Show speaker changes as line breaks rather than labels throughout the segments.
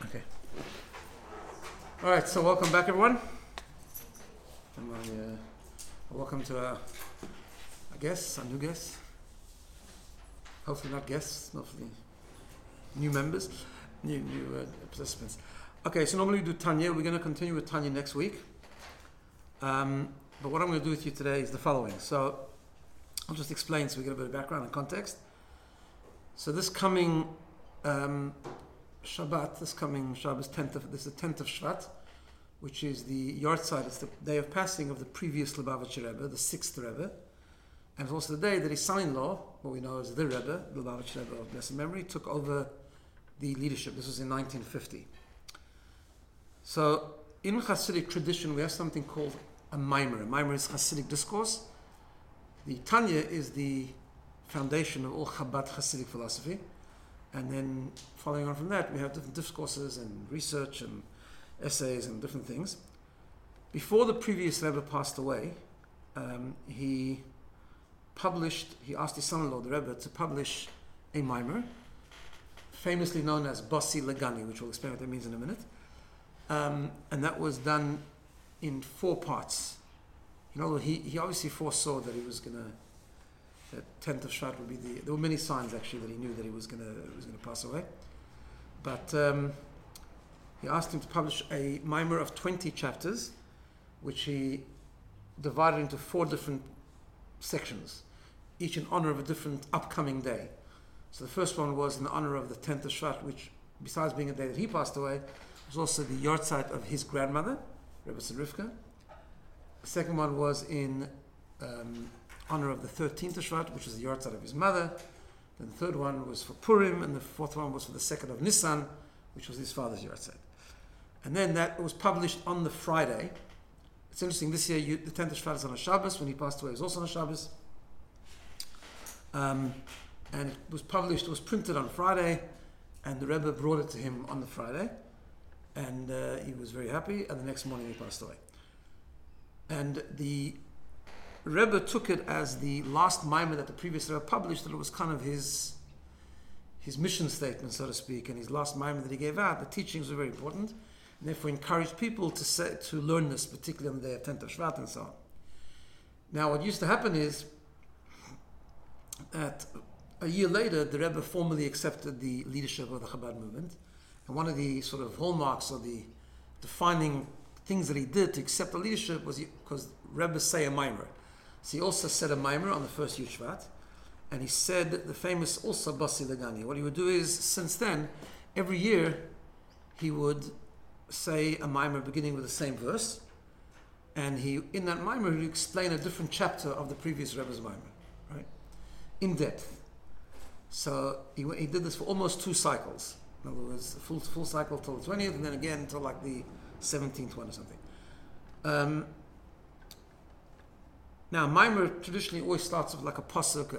Okay. All right. So welcome back, everyone. Welcome to a new guest. Hopefully not guests. Hopefully new members, new participants. Okay. So normally we do Tanya. We're going to continue with Tanya next week. But what I'm going to do with you today is the following. So I'll just explain so we get a bit of background and context. So this coming Shabbat, this is the 10th of Shvat, which is the Yortzeit. It's the day of passing of the previous Lubavitcher Rebbe, the 6th Rebbe. And it's also the day that his son-in-law, what we know as the Rebbe, the Lubavitcher Rebbe of blessed memory, took over the leadership. This was in 1950. So in Hasidic tradition, we have something called a Maimer. A Maimer is Hasidic discourse. The Tanya is the foundation of all Chabad Hasidic philosophy. And then following on from that, we have different discourses and research and essays and different things. Before the previous Rebbe passed away, he asked his son-in-law, the Rebbe, to publish a Maimer, famously known as Basi Legani, which we'll explain what that means in a minute. And that was done in 4 parts. You know, he obviously foresaw that he was going to, that 10th of Shvat would be there were many signs actually that he knew that he was going to pass away. But he asked him to publish a Maimer of 20 chapters, which he divided into 4 different sections, each in honor of a different upcoming day. So the first one was in honor of the 10th of Shvat, which, besides being a day that he passed away, was also the Yortzeit of his grandmother, Rebbe Rivka. The second one was in honor of the 13th of Shvat, which is the Yortzeit of his mother. Then the third one was for Purim, and the fourth one was for the 2nd of Nisan, which was his father's Yortzeit. And then that was published on the Friday. It's interesting, this year the 10th of Shvat is on a Shabbos. When he passed away, it was also on a Shabbos. And it was printed on Friday, and the Rebbe brought it to him on the Friday. And he was very happy, and the next morning he passed away. And the Rebbe took it as the last Maimer that the previous Rebbe published, that it was kind of his mission statement, so to speak, and his last Maimer that he gave out. The teachings were very important, and therefore encouraged people to learn this, particularly on the day of 10th of Shvat and so on. Now, what used to happen is that a year later, the Rebbe formally accepted the leadership of the Chabad movement, and one of the sort of hallmarks or the defining things that he did to accept the leadership was because Rebbe say a Maimer. So he also said a Maimer on the first Yud Shvat, and he said the famous also Basi Legani. What he would do is, since then, every year he would say a Maimer beginning with the same verse, and in that Maimer he would explain a different chapter of the previous Rebbe's Maimer, right, in depth. So he did this for almost 2 cycles. In other words, a full cycle till the 20th, and then again until like the 17th one or something. Now, Maimer traditionally always starts with like a pasuk,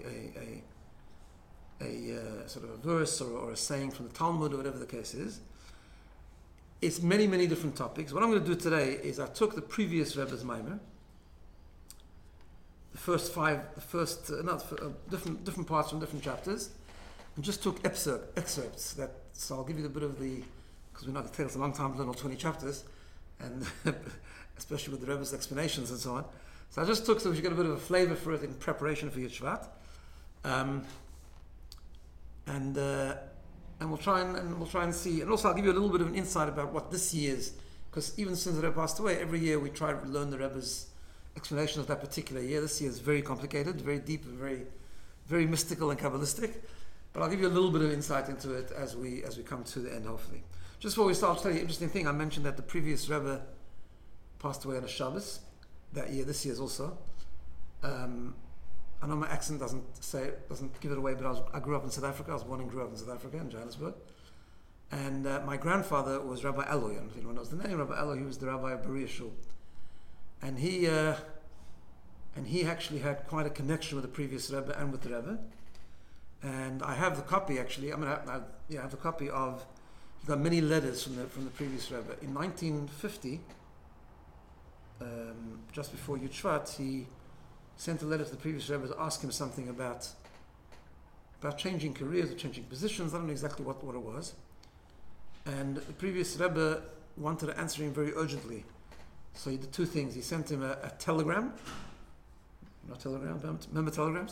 a sort of a verse or a saying from the Talmud or whatever the case is. It's many, many different topics. What I'm going to do today is I took the previous Rebbe's Maimer, different parts from different chapters, and just took excerpts. So I'll give you a bit of because we know it takes a long time to learn all 20 chapters, and especially with the Rebbe's explanations and so on. So I just took so we should get a bit of a flavor for it in preparation for Yud Shvat, and we'll try and see. And also I'll give you a little bit of an insight about what this year's, because even since the Rebbe passed away, every year we try to learn the Rebbe's explanation of that particular year. This year is very complicated, very deep, and very, very mystical and Kabbalistic. But I'll give you a little bit of insight into it as we come to the end, hopefully. Just before we start, I'll tell you an interesting thing. I mentioned that the previous Rebbe passed away on a Shabbos that year. This year's also. I know my accent doesn't give it away, but I grew up in South Africa. I was born and grew up in South Africa, in Johannesburg. And my grandfather was Rabbi Eloy. And if anyone knows the name, Rabbi Eloy, he was the Rabbi of Berea Shul. And he actually had quite a connection with the previous Rebbe and with the Rebbe. And I have the copy actually. I have the copy of. He got many letters from the previous Rebbe. In 1950, just before Yud Shvat, he sent a letter to the previous Rebbe to ask him something about changing careers or changing positions. I don't know exactly what it was. And the previous Rebbe wanted to answer him very urgently. So he did two things. He sent him a telegram. Not telegram, remember telegrams?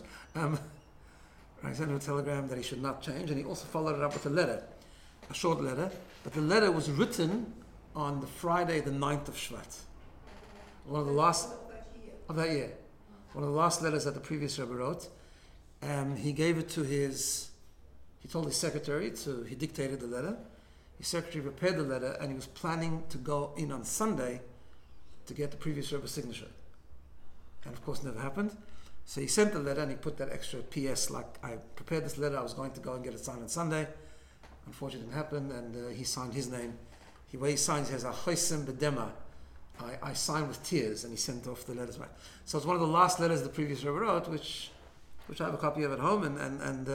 I sent him a telegram that he should not change, and he also followed it up with a letter, a short letter. But the letter was written on the Friday, the 9th of Shvat. One of the last of that year. One of the last letters that the previous Rebbe wrote. He gave it to he told his secretary he dictated the letter. His secretary prepared the letter, and he was planning to go in on Sunday to get the previous Rebbe's signature. And of course, never happened. So he sent the letter, and he put that extra PS, like, I prepared this letter, I was going to go and get it signed on Sunday. Unfortunately, it didn't happen, and he signed his name. The way he signs, he has Achosim Bedema. I sign with tears, and he sent off the letters back. So it's one of the last letters the previous Rebbe wrote, which I have a copy of at home, and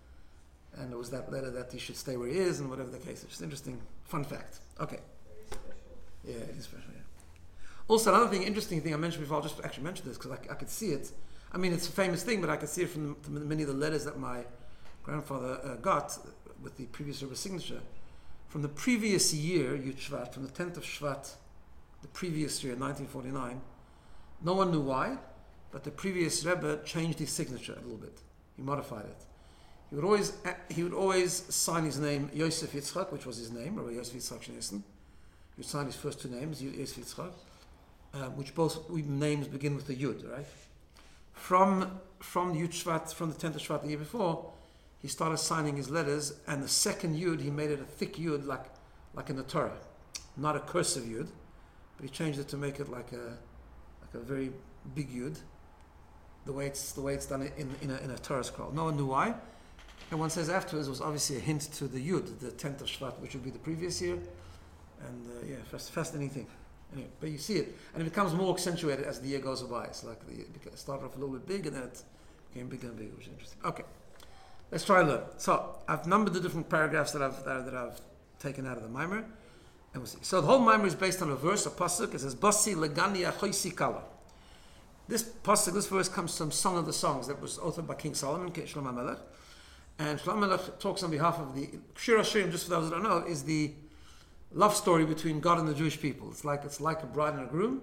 it was that letter that he should stay where he is, and whatever the case. It's just interesting, fun fact. Okay. Yeah, it is special, yeah. Also, another interesting thing I mentioned before, I'll just actually mention this because I could see it. I mean, it's a famous thing, but I could see it from many of the letters that my grandfather got with the previous Rebbe's signature. From the previous year, Yud Shvat, from the 10th of Shvat, the previous year, 1949, no one knew why, but the previous Rebbe changed his signature a little bit. He modified it. He would always sign his name Yosef Yitzchak, which was his name, Rabbi Yosef Yitzchak Schneerson. He would sign his first two names, Yosef Yitzchak, which both names begin with the Yud, right? From Yud Shvat, from the 10th of Shvat the year before, he started signing his letters, and the second Yud, he made it a thick Yud, like in the Torah. Not a cursive Yud, but he changed it to make it like a very big Yud, the way it's done in a Torah scroll. No one knew why. And one says afterwards it was obviously a hint to the Yud, the 10th of Shvat, which would be the previous year. And fascinating thing. Anyway, but you see it, and it becomes more accentuated as the year goes by. It's like it started off a little bit big, and then it became bigger and bigger, which is interesting. Okay, let's try and learn. So I've numbered the different paragraphs that I've taken out of the Maimer, and we'll see. So the whole Maimer is based on a verse, a pasuk. It says, "Basi legani achoisi kala." This pasuk, this verse comes from Song of the Songs that was authored by King Solomon, King Shlomo Melech, and Shlomo Melech talks on behalf of the Shir HaShirim. Just for those that don't know, is the love story between God and the Jewish people. It's like a bride and a groom,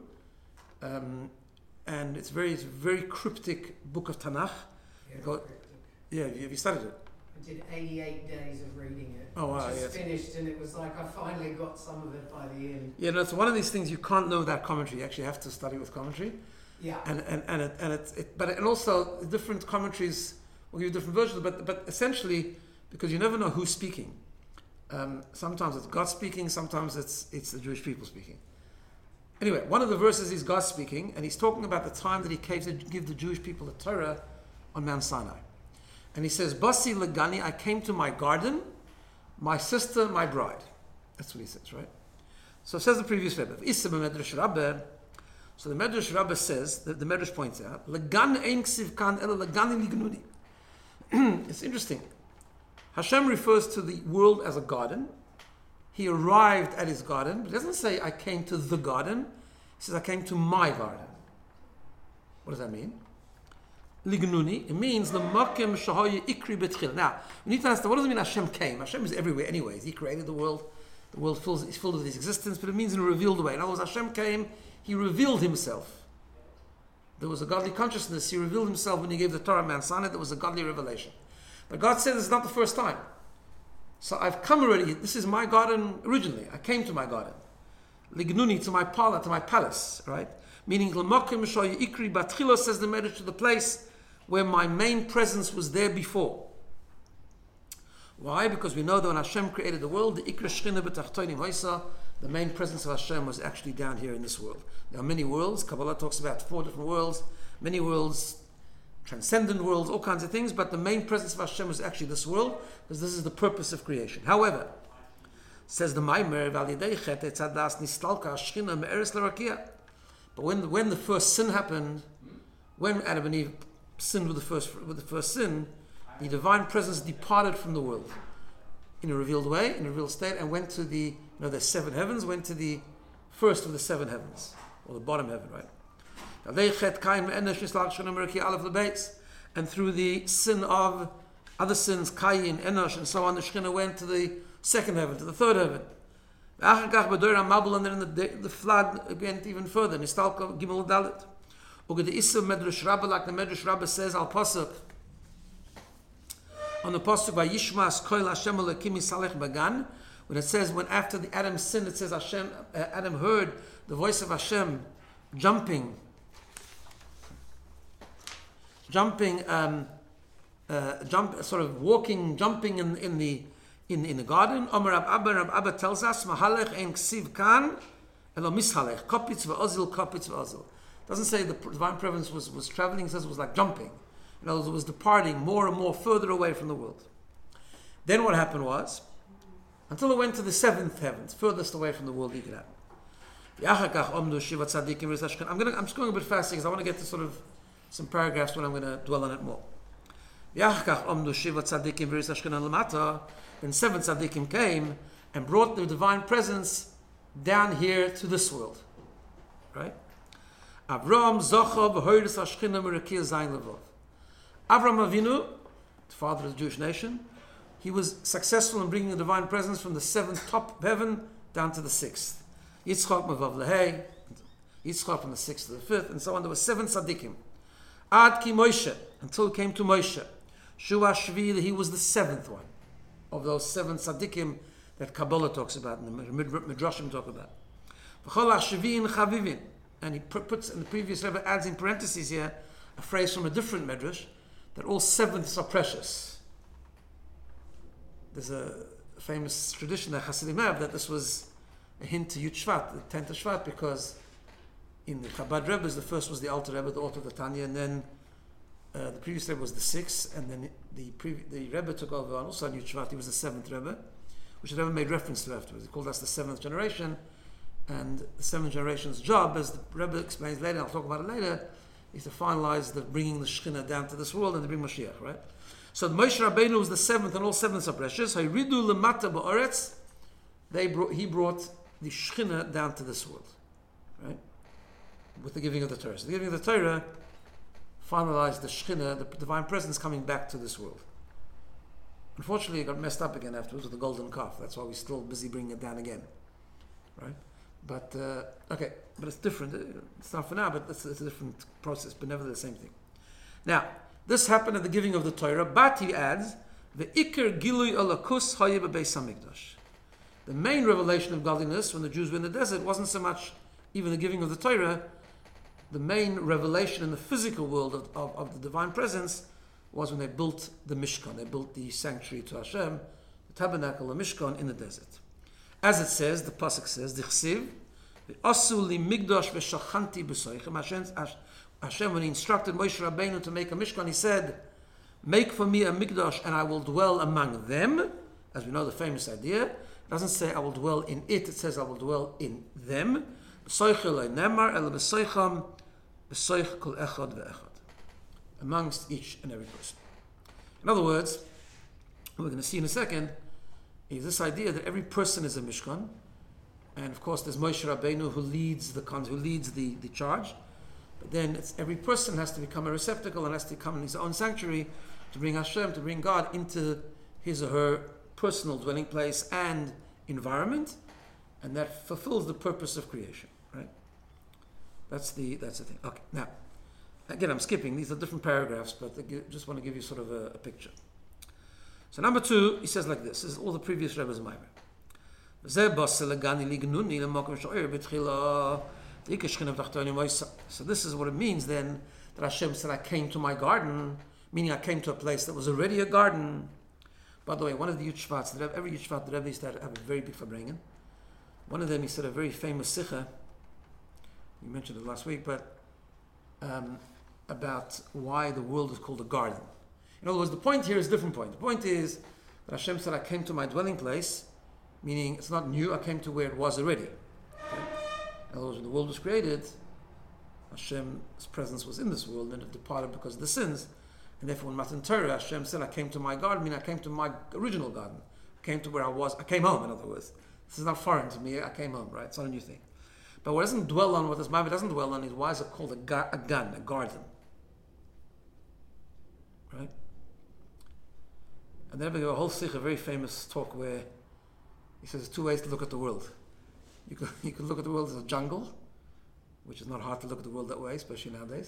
and it's very cryptic book of Tanakh. Yeah, have you studied it?
I did 88 days of reading it.
Oh wow!
Just finished, and it was like I finally got some of it by the end.
Yeah, no, it's one of these things you can't know without commentary. You actually have to study with commentary.
Yeah.
And also different commentaries will give you different versions, but essentially because you never know who's speaking. Sometimes it's God speaking, sometimes it's the Jewish people speaking. Anyway, one of the verses is God speaking, and he's talking about the time that he came to give the Jewish people the Torah on Mount Sinai. And he says, Basi legani, I came to my garden, my sister, my bride. That's what he says, right? So says the previous Rebbe. So the Medrash Rabbah says, the Medrash points out, Legan ein ksiv kan ela legani lignuni. It's interesting. Hashem refers to the world as a garden. He arrived at his garden, but he doesn't say, I came to the garden. He says, I came to my garden. What does that mean? Lignuni, it means the makim shahoyi ikri betchil. Now, we need to understand, what does it mean Hashem came? Hashem is everywhere anyways. He created the world. The world is filled with his existence, but it means in a revealed way. In other words, Hashem came, he revealed himself. There was a godly consciousness. He revealed himself when he gave the Torah Mount Sinai. There was a godly revelation. But God said this is not the first time. So I've come already. This is my garden originally. I came to my garden. Lignuni, to my parlor, to my palace, right? Meaning, ikri batchilo, says the Medrash, to the place where my main presence was there before. Why? Because we know that when Hashem created the world, the ikra shchina b'tachtonim hoisa, the main presence of Hashem was actually down here in this world. There are many worlds. Kabbalah talks about 4 different worlds, many worlds, transcendent worlds, all kinds of things, but the main presence of Hashem was actually this world, because this is the purpose of creation. However, says the Maimer, but when the first sin happened, when Adam and Eve sinned with the first sin, the divine presence departed from the world in a revealed way, in a revealed state, and went to the 7 heavens, went to the first of the 7 heavens, or the bottom heaven, right? And through the sin of other sins, Kayin, Enosh, and so on, the Shekhinah went to the second heaven, to the third heaven. And then the flood went even further. Nistalka Gimel Dalit. Uge the Issa Medrash Rabbah, like the Medrash Rabbah says, Al Pasuk, on the Pasuk by Yishmas Koil Hashem Elokim Yisalech Bagan, when it says, when after the Adam sinned, it says Adam heard the voice of Hashem jumping, sort of walking, jumping in the garden. Omer Rab Abba tells us, Mahalech ein ksiv kan, elo mishalech, kopitz ve'ozil, kopitz ve'ozil. Doesn't say the divine presence was traveling, it says it was like jumping. In other words, it was departing more and more further away from the world. Then what happened was, until it went to the seventh heavens, furthest away from the world you could have. I'm just going a bit fast because I want to get to sort of some paragraphs when I'm going to dwell on it more. Then seven tzaddikim came and brought the divine presence down here to this world. Right? Avram Zochov Hoyres Ashkina Merakir Zayin Levov. Avram Avinu, the father of the Jewish nation, he was successful in bringing the divine presence from the seventh top heaven down to the sixth. Yitzchak Mavav Lehei, Yitzchak from the sixth to the fifth, and so on. There were seven tzaddikim. Ad Ki Moshe, until it came to Moshe. Shua Shvi, he was the seventh one of those seven tzaddikim that Kabbalah talks about and the Midrashim talk about. V'chol HaShvin Chavivin. And he puts, in the previous level, adds in parentheses here, a phrase from a different Midrash, that all sevenths are precious. There's a famous tradition that Hasidim have that this was a hint to Yud Shvat, the 10th of Shvat, because in the Chabad Rebbe's, the first was the Alter Rebbe, the author of the Tanya, and then the previous Rebbe was the sixth, and then the Rebbe took over, and also on Yud Shvat, he was the seventh Rebbe, which the Rebbe made reference to afterwards. He called us the seventh generation, and the seventh generation's job, as the Rebbe explains later, I'll talk about it later, is to finalize the bringing the Shekhinah down to this world and to bring Mashiach, right? So the Moshe Rabbeinu was the seventh, and all sevenths are precious. Hayridu lemata ba'oretz, he brought the Shekhinah down to this world, right? With the giving of the Torah. So the giving of the Torah finalized the Shekhinah, the divine presence coming back to this world. Unfortunately, it got messed up again afterwards with the golden calf. That's why we're still busy bringing it down again, right? But, okay, but it's different. It's not for now, but it's a different process, but nevertheless the same thing. Now, this happened at the giving of the Torah, but he adds, the Iker Gilui Alakus Hayeh Bebeis HaMikdash. The main revelation of godliness when the Jews were in the desert wasn't so much even the giving of the Torah. The main revelation in the physical world of the divine presence was when they built the Mishkan. They built the sanctuary to Hashem, the tabernacle, the Mishkan in the desert. As it says, the pasuk says, "Dichsiv, asu li migdash v'shachanti b'soichem." Hashem, when he instructed Moshe Rabbeinu to make a mishkan, he said, "Make for me a migdash, and I will dwell among them." As we know, the famous idea. It doesn't say I will dwell in it; it says I will dwell in them. Amongst each and every person. In other words, we're going to see in a second, is this idea that every person is a mishkan, and of course there's Moshe Rabbeinu who leads the charge, but then every person has to become a receptacle and has to come in his own sanctuary to bring Hashem, to bring God into his or her personal dwelling place and environment, and that fulfills the purpose of creation, right? That's the thing. Okay, now again, I'm skipping, these are different paragraphs, but I just want to give you sort of a picture. So number 2, he says like this. This is all the previous Rebbe's Maimer. So this is what it means then, that Hashem said, I came to my garden, meaning I came to a place that was already a garden. By the way, one of the Yud Shvats, every Yud Shvat, the Rebbe used to have a very big farbrengen. One of them, he said a very famous sikha, you mentioned it last week, but about why the world is called a garden. In other words, the point here is a different point. The point is that Hashem said, I came to my dwelling place, meaning it's not new, I came to where it was already. Okay? In other words, when the world was created, Hashem's presence was in this world and it departed because of the sins. And therefore, in Matan Torah, Hashem said, I came to my garden, meaning I came to my original garden. I came to where I was, I came home, in other words. This is not foreign to me, I came home, right? It's not a new thing. But what doesn't dwell on, what this Bible doesn't dwell on, is why is it called a garden? Right? And then we have a whole sikh, a very famous talk where He says there's two ways to look at the world. You could look at the world as a jungle, which is not hard to look at the world that way, especially nowadays.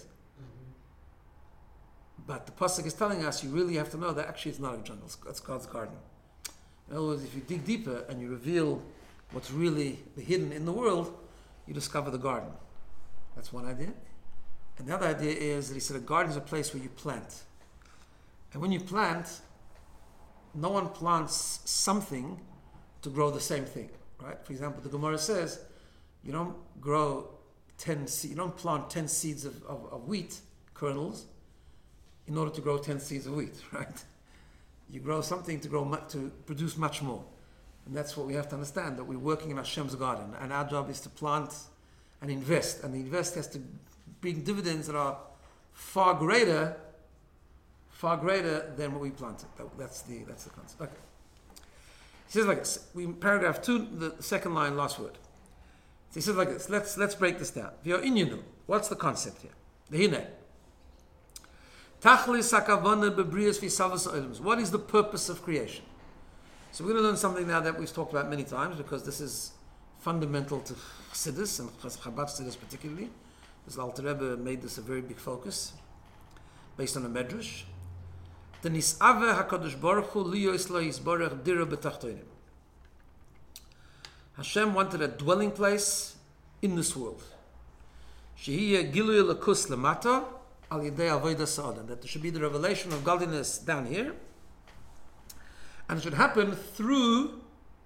But the pasuk is telling us you really have to know that actually it's not a jungle, it's God's garden. In other words, if you dig deeper and you reveal what's really hidden in the world, you discover the garden. That's one idea. And the other idea is that he said a garden is a place where you plant. And when you plant, no one plants something to grow the same thing, right? For example, the Gemara says you don't you don't plant 10 seeds of wheat kernels in order to grow 10 seeds of wheat, right? You grow something to produce much more. And that's what we have to understand, that we're working in Hashem's garden, and our job is to plant and invest. And the invest has to bring dividends that are far greater than what we planted. That's the concept. Okay. He says like this. Paragraph 2, the second line, last word. He says like this. Let's break this down. What's the concept here? The hine. What is the purpose of creation? So we're going to learn something now that we've talked about many times, because this is fundamental to Chassidus and Chabad Chassidus particularly. The Alter Rebbe made this a very big focus, based on a medrash. The Nis'ave HaKadosh Baruch Hu liyos lo yisborech dira b'tachtonim. Hashem wanted a dwelling place in this world. Shehiyeh gilui lakus lemata al yedei avodas ha'adam. That there should be the revelation of godliness down here, and it should happen through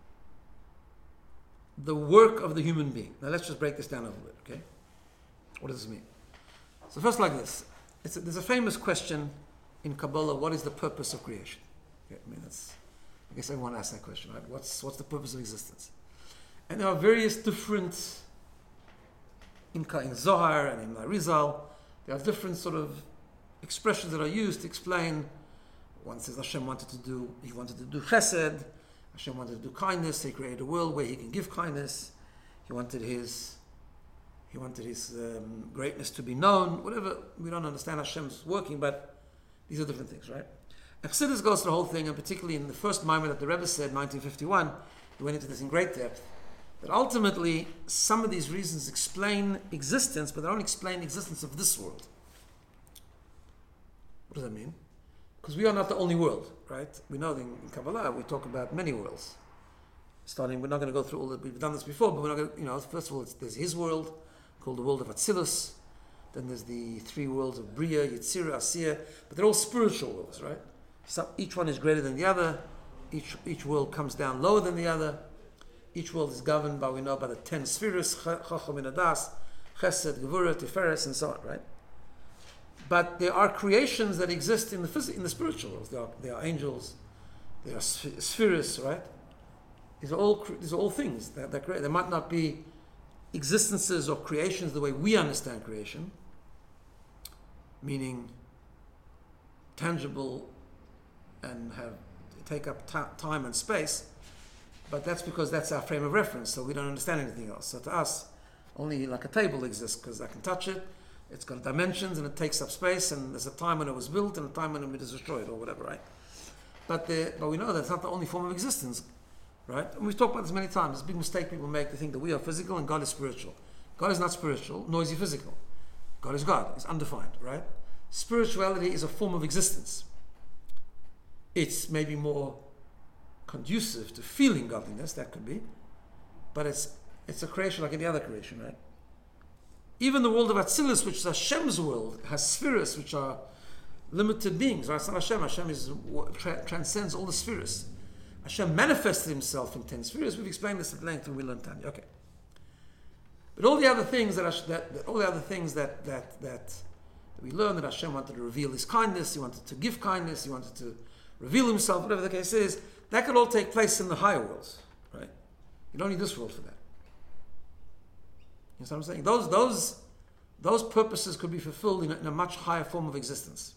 the work of the human being. Now let's just break this down a little bit, okay? What does this mean? So first, like this. There's a famous question in Kabbalah, what is the purpose of creation? Okay, I guess everyone asks that question, right? What's the purpose of existence? And there are various different, in Zohar and in Arizal, there are different sort of expressions that are used to explain. One says Hashem wanted to do chesed, Hashem wanted to do kindness, so he created a world where he can give kindness, he wanted his greatness to be known, whatever. We don't understand Hashem's working, but these are different things, right? Chassidus goes through the whole thing, and particularly in the first Maimon that the Rebbe said, 1951, he went into this in great depth, that ultimately some of these reasons explain existence, but they don't explain the existence of this world. What does that mean? Because we are not the only world, right? We know in Kabbalah we talk about many worlds. We're not going to go through all that. We've done this before, but we're not going to, first of all, there's his world, called the world of Atzilus. Then there's the three worlds of Bria, Yitzira, Asiya, but they're all spiritual worlds, right? So each one is greater than the other. Each world comes down lower than the other. Each world is governed by the 10 spheres, Chacham and Adas, Chesed, Gevurah, Tiferes, and so on, right? But there are creations that exist in the spiritual worlds. There are angels, there are spheres, right? These are all things that create. There might not be existences or creations the way we understand creation, meaning tangible and take up time and space, but that's because that's our frame of reference, so we don't understand anything else. So to us, only like a table exists because I can touch it, it's got dimensions and it takes up space, and there's a time when it was built and a time when it was destroyed or whatever, right? But we know that's not the only form of existence, right? And we've talked about this many times. It's a big mistake people make. They think that we are physical and God is spiritual. God is not spiritual, nor is he physical. God is God. It's undefined, right? Spirituality is a form of existence. It's maybe more conducive to feeling godliness, that could be, but it's a creation like any other creation, right? Even the world of Atzilus, which is Hashem's world, has spheres which are limited beings, right? It's not Hashem. Hashem transcends all the spheres. Hashem manifested himself in 10 spheres. We've explained this at length when we learned Tanya. Okay. But all the other things that we learn, that Hashem wanted to reveal his kindness, he wanted to give kindness, he wanted to reveal himself, whatever the case is, that could all take place in the higher worlds, right? You don't need this world for that. You know what I'm saying? Those purposes could be fulfilled in a much higher form of existence.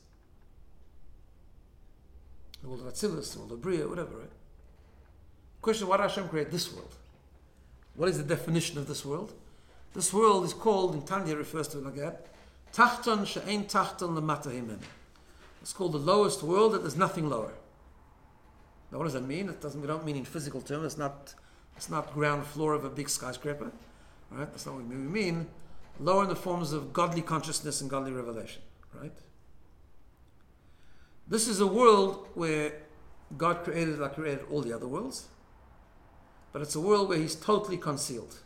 The world of Atzilus, the world of Bria, whatever, right? Question, why did Hashem create this world? What is the definition of this world? This world is called, in Tanya refers to it like that, Tachton she'ein tachton lemata himen. It's called the lowest world, that there's nothing lower. Now what does that mean? We don't mean in physical terms, it's not It's not ground floor of a big skyscraper. Right? That's not what we mean. Lower in the forms of godly consciousness and godly revelation. Right? This is a world where God created like created all the other worlds. But it's a world where He's totally concealed.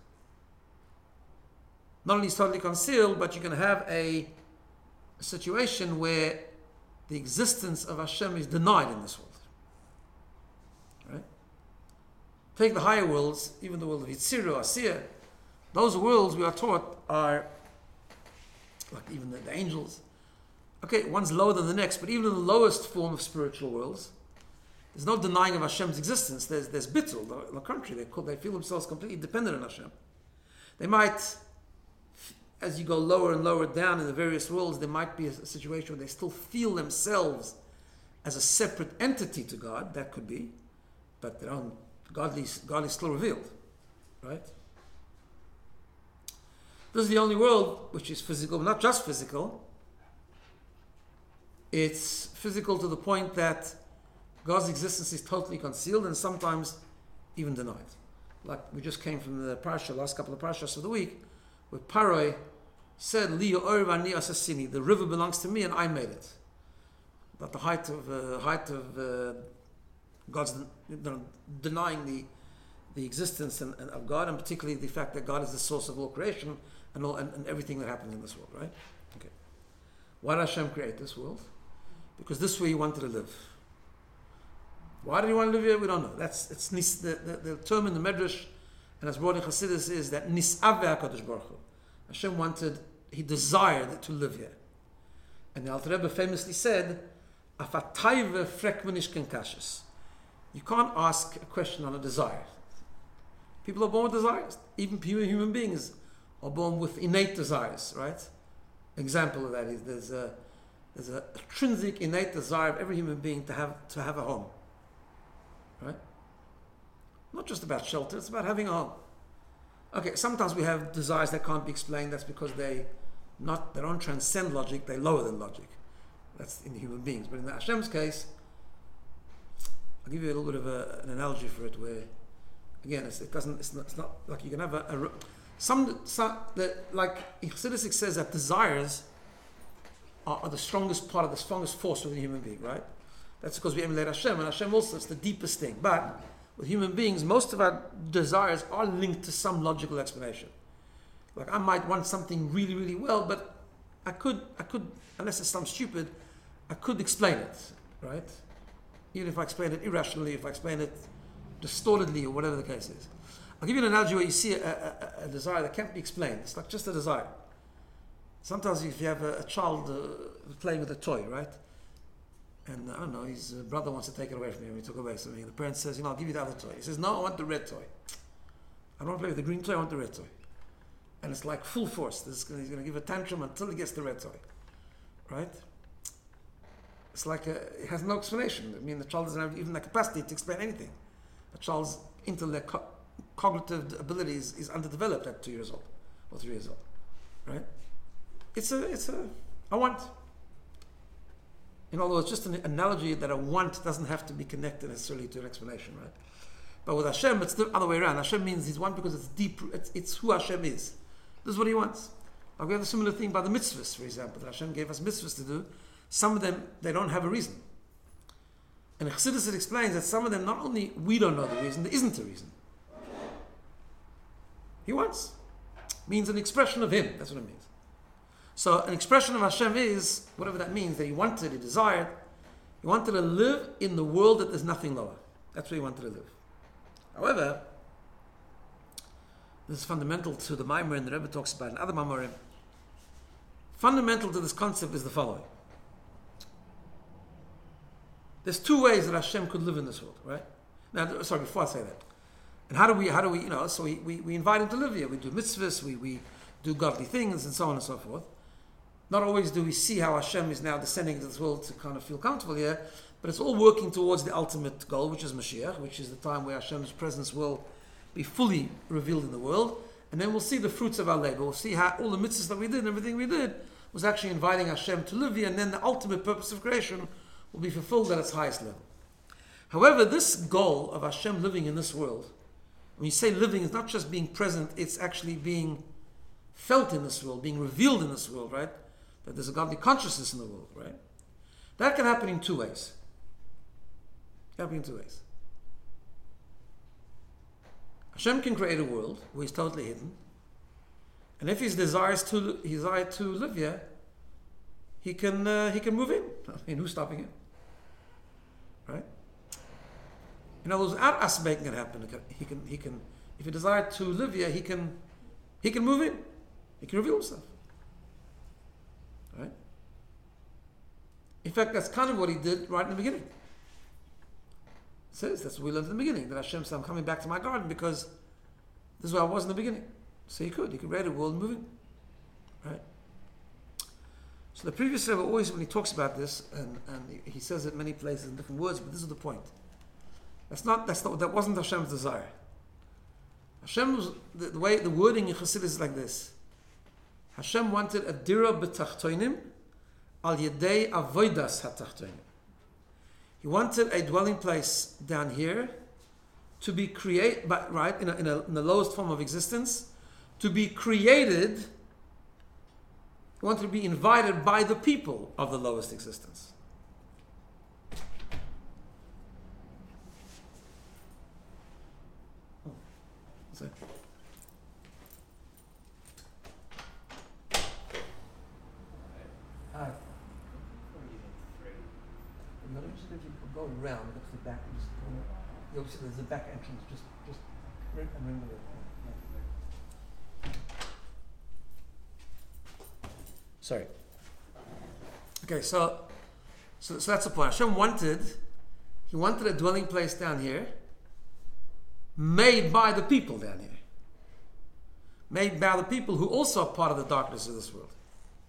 Not only is totally concealed, but you can have a situation where the existence of Hashem is denied in this world. Right? Take the higher worlds, even the world of Yitzira, Asiya. Those worlds we are taught are like even the angels. Okay, one's lower than the next, but even in the lowest form of spiritual worlds, there's no denying of Hashem's existence. There's bittul, the contrary. They feel themselves completely dependent on Hashem. They might, as you go lower and lower down in the various worlds, there might be a situation where they still feel themselves as a separate entity to God. That could be, but their own God is still revealed, right? This is the only world which is physical, but not just physical. It's physical to the point that God's existence is totally concealed and sometimes even denied. Like we just came from the parasha, last couple of parashas of the week, where Paroi said, "Li yo'or v'ani asasini," the river belongs to me and I made it. That the height of God's denying the existence of God, and particularly the fact that God is the source of all creation and everything that happens in this world, right? Okay. Why did Hashem create this world? Because this way He wanted to live. Why did He want to live here? We don't know. The term in the Medrash, and as brought in Chassidus, is that Nis'av HaKadosh Baruch Hu. Hashem He desired to live here. And the Alter Rebbe famously said, "Afatayve frekmenish kenkashis." You can't ask a question on a desire. People are born with desires. Even human beings are born with innate desires, right? Example of that is there's a intrinsic innate desire of every human being to have a home. Right? Not just about shelter, it's about having a home. Okay, sometimes we have desires that can't be explained. That's because they don't transcend logic, they lower than logic. That's in human beings. But in the Hashem's case, I'll give you a little bit of an analogy for it where, again, it's not like you can have like Chassidus says that desires are the strongest part of the strongest force within a human being, right? That's because we emulate Hashem, and Hashem also is the deepest thing. But with human beings, most of our desires are linked to some logical explanation. Like I might want something really, really well, but I could, unless it's something stupid, I could explain it, right? Even if I explain it irrationally, if I explain it distortedly, or whatever the case is. I'll give you an analogy where you see a desire that can't be explained. It's like just a desire. Sometimes if you have a child playing with a toy, right? And I don't know, his brother wants to take it away from him. He took it away from me. The parent says, I'll give you the other toy. He says, no, I want the red toy. I don't want to play with the green toy, I want the red toy. And it's like full force. He's going to give a tantrum until he gets the red toy. Right? It's like it has no explanation. I mean, the child doesn't have even the capacity to explain anything. A child's intellect, cognitive ability is underdeveloped at 2 years old or 3 years old. Right? I want. In other words, just an analogy that a want doesn't have to be connected necessarily to an explanation, right? But with Hashem, it's the other way around. Hashem means He's one because it's deep. It's who Hashem is. This is what He wants. Like we have a similar thing by the mitzvahs, for example, that Hashem gave us mitzvahs to do. Some of them, they don't have a reason. And Chassidus explains that some of them, not only we don't know the reason, there isn't a reason. He wants. Means an expression of Him. That's what it means. So an expression of Hashem is, whatever that means, that He wanted, He desired. He wanted to live in the world that there's nothing lower. That's where He wanted to live. However, this is fundamental to the Maimer, and the Rebbe talks about in other Maimerim. Fundamental to this concept is the following. There's two ways that Hashem could live in this world, right? Now, sorry, before I say that. And how do we, so we invite Him to live here. We do mitzvahs, we do godly things, and so on and so forth. Not always do we see how Hashem is now descending into this world to kind of feel comfortable here, but it's all working towards the ultimate goal, which is Mashiach, which is the time where Hashem's presence will be fully revealed in the world, and then we'll see the fruits of our labor. We'll see how all the mitzvahs that we did and everything we did was actually inviting Hashem to live here, and then the ultimate purpose of creation will be fulfilled at its highest level. However, this goal of Hashem living in this world When you say living, it's not just being present, it's actually being felt in this world, being revealed in this world, right? That there's a godly consciousness in the world, right? That can happen in two ways. It can happen in two ways. Hashem can create a world where he's totally hidden, and if he desires to live here, he can move in. I mean, who's stopping him? Right? In other words, without aspect can happen. He can if he desires to live here, he can move in. He can reveal himself. Right? In fact, that's kind of what he did right in the beginning. It says that's what we learned in the beginning, that Hashem said, I'm coming back to my garden because this is where I was in the beginning. So he could create a world and move in. Right? So the previous Rebbe always, when he talks about this, and he says it many places in different words, but this is the point. That wasn't Hashem's desire. Hashem was, the way the wording in Chassidus is like this. Hashem wanted a dira b'tachtoinim al yedei avodas hatachtoinim. He wanted a dwelling place down here to be created, right, in the lowest form of existence, to be created. He wanted to be invited by the people of the lowest existence. Hi. Go around, go to the back, and just you'll see there's a back entrance. Just ring the bell. Sorry. Okay, so that's the point. Hashem wanted a dwelling place down here, made by the people down here, made by the people who also are part of the darkness of this world.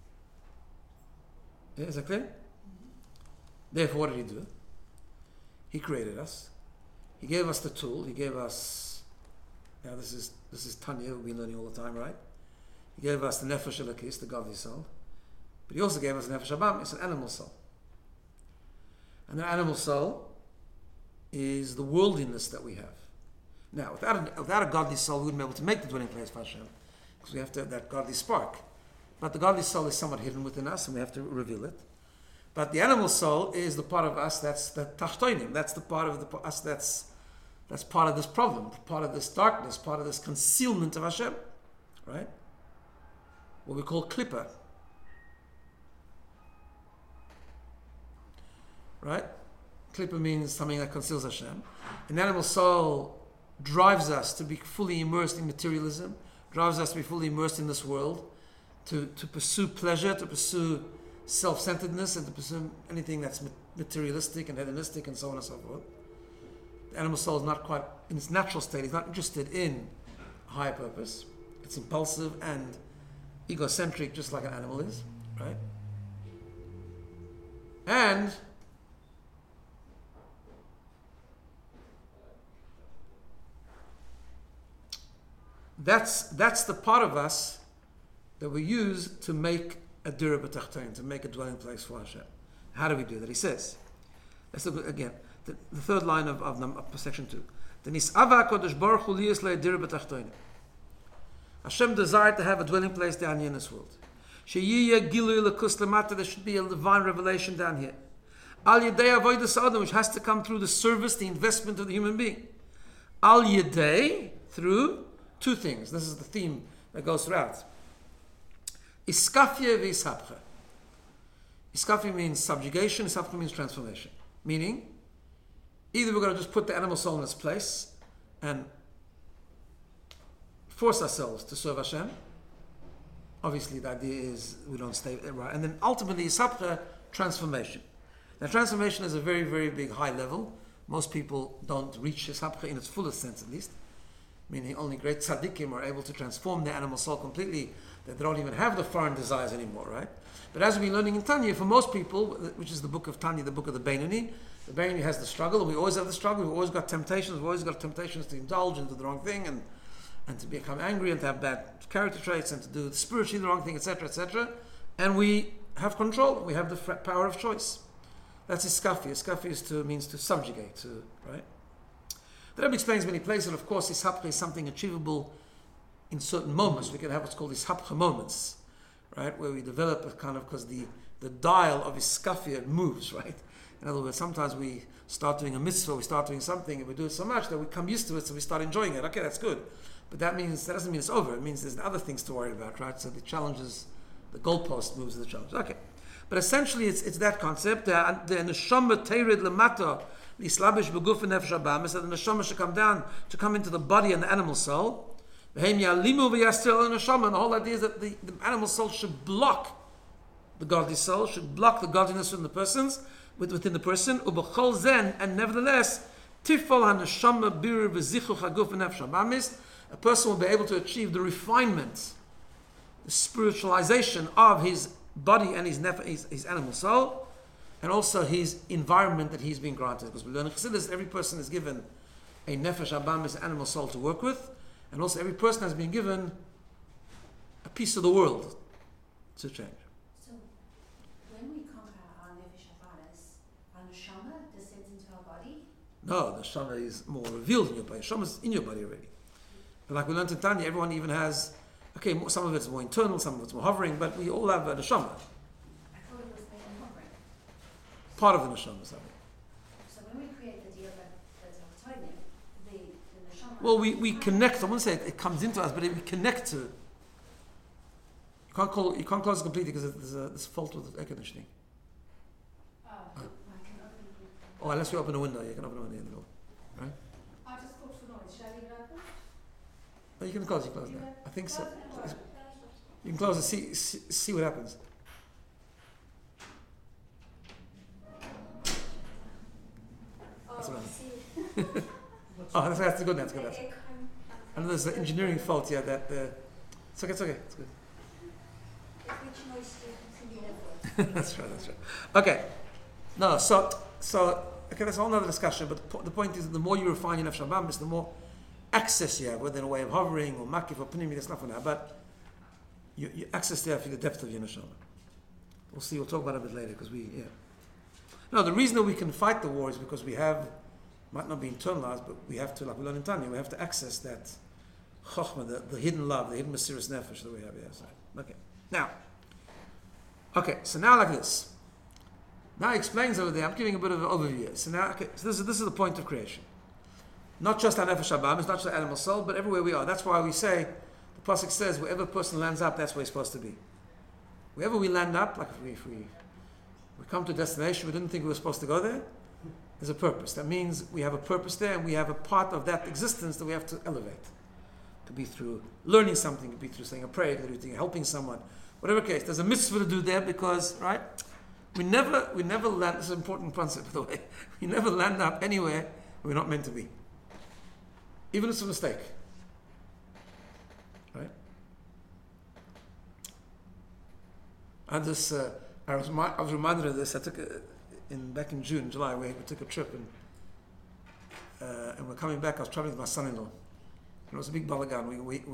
Yeah, is that clear? Therefore, what did he do? He created us. He gave us the tool. He gave us. Now this is Tanya. We've been learning all the time, right? He gave us the nefesh elokis, the godly soul. But he also gave us nefesh abam. It's an animal soul. And the animal soul is the worldliness that we have. Now, without a godly soul, we wouldn't be able to make the dwelling place for Hashem, because we have to have that godly spark. But the godly soul is somewhat hidden within us, and we have to reveal it. But the animal soul is the part of us that's the tachtoinim. That's the part of us that's part of this problem, part of this darkness, part of this concealment of Hashem, right? What we call klippa, right? Klippa means something that conceals Hashem. An animal soul drives us to be fully immersed in materialism, drives us to be fully immersed in this world, to pursue pleasure, to pursue self-centeredness, and to pursue anything that's materialistic and hedonistic and so on and so forth. The animal soul is not quite in its natural state. It's not interested in a higher purpose. It's impulsive and egocentric, just like an animal is, right? And that's the part of us that we use to make a dira b'tachtoin, to make a dwelling place for Hashem. How do we do that? He says, let's look again, the third line of section 2. Hashem desired to have a dwelling place down here in this world. There should be a divine revelation down here. Al yedei avodas adam, which has to come through the service, the investment of the human being. Al yedei, through two things. This is the theme that goes throughout. Iskafia v'ishapcha. Iskafia means subjugation, ishapcha means transformation. Meaning, either we're going to just put the animal soul in its place and force ourselves to serve Hashem. Obviously, the idea is we don't stay right. And then ultimately, ishapcha, transformation. Now, transformation is a very, very big, high level. Most people don't reach ishapcha in its fullest sense, at least. Meaning only great tzaddikim are able to transform their animal soul completely, that they don't even have the foreign desires anymore, right? But as we've been learning in Tanya, for most people, which is the book of Tanya, the book of the Beinoni has the struggle, and we always have the struggle, we've always got temptations, to indulge into the wrong thing, and to become angry, and to have bad character traits, and to do spiritually the wrong thing, etc., etc. And we have control, we have the power of choice. That's iskafi. Iskafi means to subjugate, right? The Rebbe explains many places, of course, ishapcha is something achievable in certain moments. We can have what's called ishapcha moments, right? Where we develop a kind of, because the dial of iskafia moves, right? In other words, sometimes we start doing a mitzvah, we start doing something, and we do it so much that we come used to it, so we start enjoying it. Okay, that's good. But that doesn't mean it's over. It means there's other things to worry about, right? So the challenges, the goalpost moves with the challenge. Okay. But essentially, it's that concept. The neshama teirid lemata lislabish beguf nefesh abamis. That the neshama should come down to come into the body and the animal soul. V'heim yalimu v'yastel neshama. And the whole idea is that the animal soul should block the godly soul, should block the godliness within the person. Ubechol zen, and nevertheless, tifol haneshama bir v'zichu chaguf nefesh abamis. A person will be able to achieve the refinement, the spiritualization of his body and his animal soul, and also his environment that he's being granted. Because we learn in Chassidus, every person is given a nefesh abamis, animal soul, to work with, and also every person has been given a piece of the world to change.
So, when we conquer our nefesh abamis, our neshama descends into our body?
No, the neshama is more revealed in your body. Neshama is in your body already. And like we learned in Tanya, everyone even has, okay, some of it's more internal, some of it's more hovering, but we all have a neshama.
I thought it was made in hovering.
Part of the neshama is that.
So when we create the deal that's outside the neshama...
Well, we connect, I wouldn't say it comes into us, but we connect to. You can't close it completely because there's this fault with the air conditioning.
I can open it.
Oh, unless you open a window, you can open a window in the middle. Right?
I just thought for noise. Shall I leave it open?
Oh, you can close it now. I think so. You can close it, see what happens. That's what happens. Oh, that's good now, it's good. I know there's an engineering fault here that it's okay, it's good. That's right. Okay. No, so okay, that's a whole other discussion, but the point is that the more you refine your nefesh abamis, the more access you have, whether in a way of hovering or makif or pnimi, that's not for now, but you access there for the depth of your neshama. We'll see, we'll talk about it a bit later, because No, the reason that we can fight the war is because we have, might not be internalized, but we have to, like we learned in Tanya, we have to access that chokhmah, the hidden love, the hidden mysterious nefesh that we have here. Okay, so now like this. Now he explains over there, I'm giving a bit of an overview. So now, this is the point of creation. Not just our nefesh abamis, not just our animal soul, but everywhere we are. That's why we say, the pasuk says, wherever a person lands up, that's where he's supposed to be. Wherever we land up, like if we come to a destination, we didn't think we were supposed to go there, there's a purpose. That means we have a purpose there, and we have a part of that existence that we have to elevate. It could be through learning something, it could be through saying a prayer, it could be through helping someone. Whatever case, there's a mitzvah to do there because, right? We never land, this is an important concept, by the way. We never land up anywhere we're not meant to be. Even if it's a mistake. Right? I was reminded of this. I took back in June, July, we took a trip and we're coming back. I was traveling with my son-in-law. And it was a big balagan.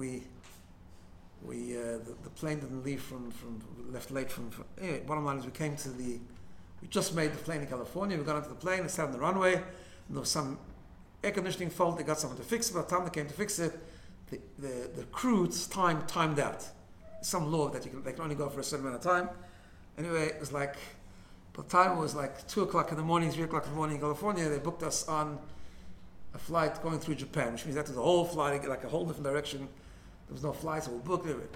The plane didn't leave left late anyway, bottom line is we just made the plane in California. We got onto the plane, it sat on the runway, and there was some air conditioning fault. They got someone to fix it. By the time they came to fix it, the crew's time timed out. Some law that they can only go for a certain amount of time. Anyway, it was like, by the time it was like 2 o'clock in the morning, 3 o'clock in the morning in California, they booked us on a flight going through Japan, which means that was a whole flight, like a whole different direction. There was no flights, so we booked it.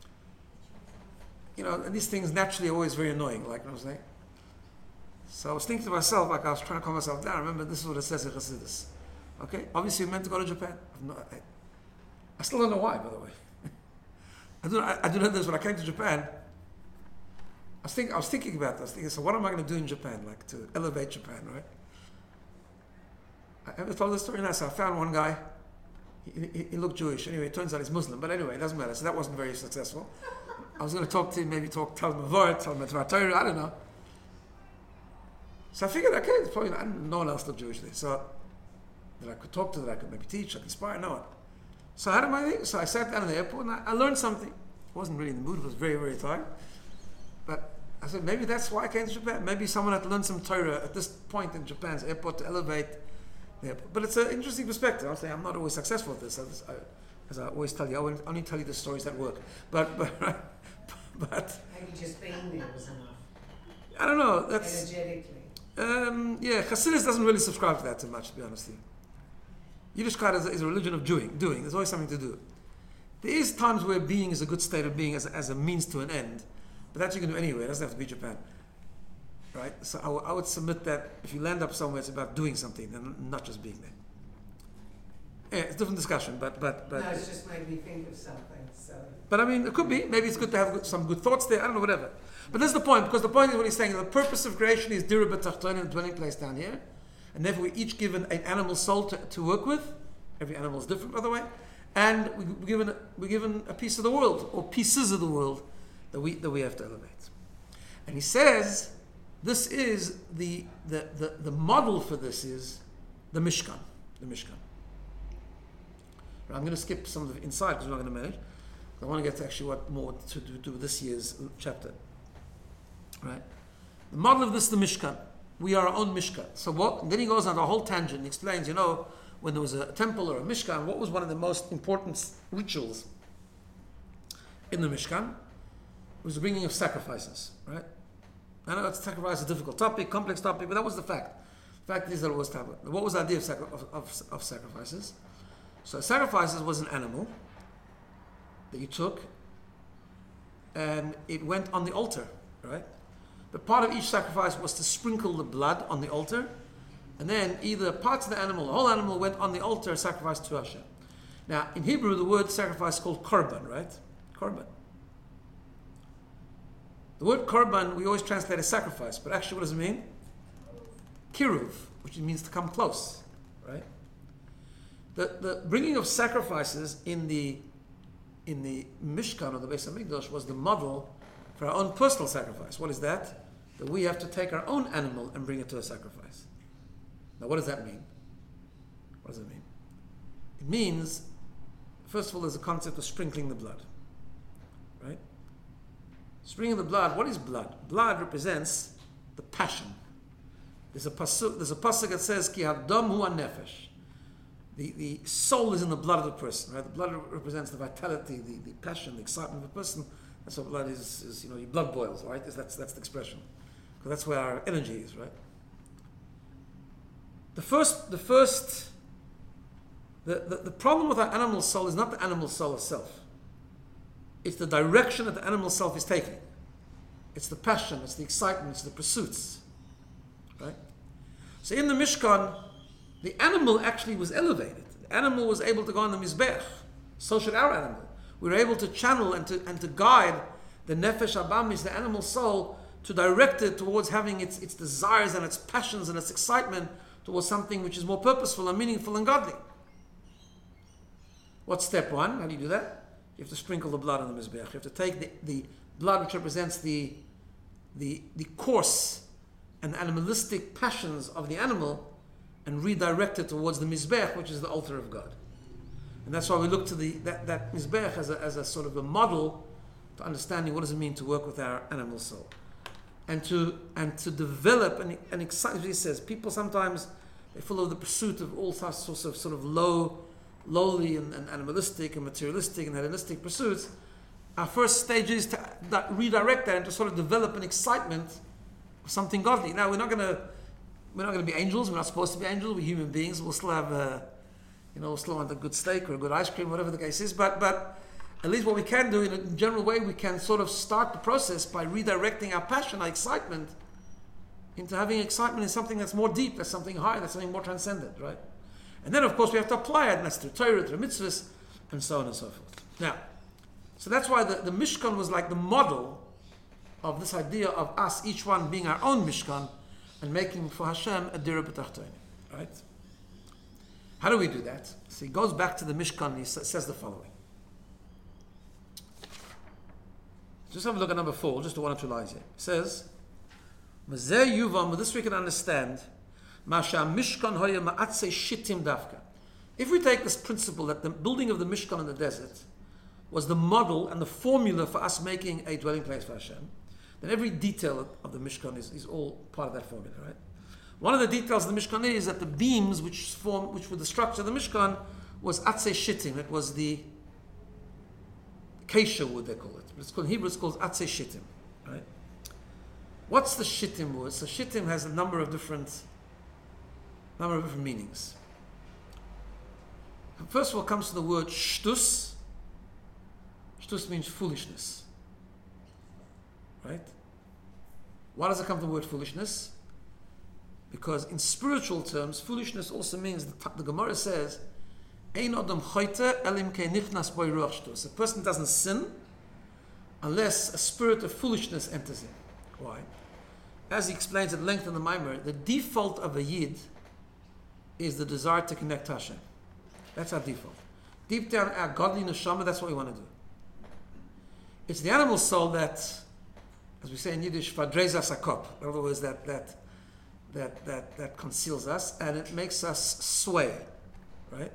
And these things naturally are always very annoying, like what I'm saying. So I was thinking to myself, like I was trying to calm myself down. Remember, this is what it says in Chassidus. Okay, obviously we're meant to go to Japan. I still don't know why, by the way. I do know this. When I came to Japan, I was thinking about this. I was thinking, so what am I going to do in Japan, like to elevate Japan, right? I ever told this story now. So I found one guy. He looked Jewish. Anyway, it turns out he's Muslim. But anyway, it doesn't matter. So that wasn't very successful. I was going to talk to him, tell him a word, tell him about Torah, I don't know. So I figured, okay, it's probably no one else looked Jewish there. So that I could talk to, that I could maybe teach, I could inspire, no one. So I sat down in the airport and I learned something. I wasn't really in the mood, I was very, very tired. But I said, maybe that's why I came to Japan. Maybe someone had learned some Torah at this point in Japan's airport to elevate Yeah, but it's an interesting perspective. I'm saying I'm not always successful at this. As I always tell you, I only tell you the stories that work. But
Maybe just being there was enough.
I don't know. That's
Energetically.
yeah. Chassidus doesn't really subscribe to that too much, to be honest with you. Yiddishkeit is a religion of doing. There's always something to do. There is times where being is a good state of being as a means to an end, but that you can do anywhere. It doesn't have to be Japan, right? So I would submit that if you land up somewhere, it's about doing something and not just being there. Yeah, it's a different discussion, but
No, it's just made me think of something. So.
But I mean, it could be. Maybe it's good to have some good thoughts there. I don't know, whatever. But that's the point, because the point is what he's saying. The purpose of creation is Dira B'Tachtonim, a dwelling place down here. And therefore we're each given an animal soul to work with. Every animal is different, by the way. And we're given a piece of the world, or pieces of the world, that we have to elevate. And he says, this is the model for this is the Mishkan. The Mishkan. I'm going to skip some of the inside because we're not going to manage. I want to get to actually what more to do with this year's chapter. Right? The model of this is the Mishkan. We are our own Mishkan. So what? And then he goes on a whole tangent and explains, when there was a temple or a Mishkan, what was one of the most important rituals in the Mishkan? It was the bringing of sacrifices. Right? I know sacrifice is a difficult topic, complex topic, but that was the fact. The fact is that it was tablet. What was the idea of sacrifices? So sacrifices was an animal that you took and it went on the altar, right? But part of each sacrifice was to sprinkle the blood on the altar, and then either parts of the animal, the whole animal went on the altar, sacrificed to Hashem. Now, in Hebrew, the word sacrifice is called korban, right? Korban. The word korban, we always translate as sacrifice, but actually what does it mean? Kiruv, which means to come close, right? The bringing of sacrifices in the Mishkan or the Beis HaMikdash was the model for our own personal sacrifice. What is that? That we have to take our own animal and bring it to a sacrifice. Now, what does that mean? What does it mean? It means, first of all, there's a concept of sprinkling the blood, right? Sprinkling the blood. What is blood? Blood represents the passion. There's a pasuk that says, "Ki hadam hu hanefesh." The soul is in the blood of the person, right? The blood represents the vitality, the passion, the excitement of a person. That's what blood is your blood boils, right? That's the expression. Because that's where our energy is, right? The problem with our animal soul is not the animal soul itself. It's the direction that the animal self is taking. It's the passion, it's the excitement, it's the pursuits, right? So in the Mishkan, the animal actually was elevated. The animal was able to go on the Mizbech. So should our animal. We were able to channel and to guide the Nefesh Abamis, the animal soul, to direct it towards having its desires and its passions and its excitement towards something which is more purposeful and meaningful and godly. What's step one? How do you do that? You have to sprinkle the blood on the Mizbech. You have to take the blood which represents the coarse and animalistic passions of the animal and redirect it towards the Mizbech, which is the altar of God. And that's why we look to that Mizbech as a sort of a model to understanding what does it mean to work with our animal soul. And to develop an excitement. He says, people sometimes, they follow the pursuit of all sorts of sort of lowly and animalistic and materialistic and hedonistic pursuits. Our first stage is to redirect that and to sort of develop an excitement of something godly. Now, we're not going to be angels. We're not supposed to be angels. We're human beings. We'll still have, we'll still want a good steak or a good ice cream, whatever the case is. But at least what we can do in a general way, we can sort of start the process by redirecting our passion, our excitement, into having excitement in something that's more deep, that's something higher, that's something more transcendent, right? And then, of course, we have to apply it, and that's through Torah, through mitzvahs, and so on and so forth. Now, so that's why the Mishkan was like the model of this idea of us, each one being our own Mishkan, and making for Hashem a Dira B'Tachtonim, right? How do we do that? So he goes back to the Mishkan and he says the following. Just have a look at number 4, just one or two lines here. It says, with this we can understand, if we take this principle that the building of the Mishkan in the desert was the model and the formula for us making a dwelling place for Hashem, then every detail of the Mishkan is all part of that formula, right? One of the details of the Mishkan is that the beams which were the structure of the Mishkan was atzei shittim. It was the acacia wood, they call it. But it's called, in Hebrew it's called atzei shittim. Right? What's the shittim wood? So shittim has a number of different meanings. First of all comes to the word shtus. Shtus means foolishness. Right? Why does it come from the word foolishness? Because in spiritual terms, foolishness also means, the Gemara says, Ein adam choyte elim ke nichnas boi ruach shtus. A person doesn't sin unless a spirit of foolishness enters him. Why? As he explains at length in the Maimer, the default of a Yid is the desire to connect to Hashem. That's our default. Deep down, our godly neshama, that's what we want to do. It's the animal soul that, as we say in Yiddish, vadrezas akop. In other words, that conceals us and it makes us sway, right?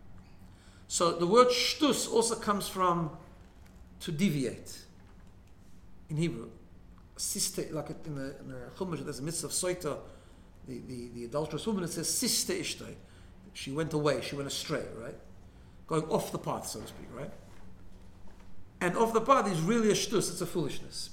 So the word shtus also comes from to deviate in Hebrew. Siste, like in the Chumash, there's a mitzvah of soita, the adulterous woman, it says siste ishtay. She went away, she went astray, right? Going off the path, so to speak, right? And off the path is really a shtus, it's a foolishness.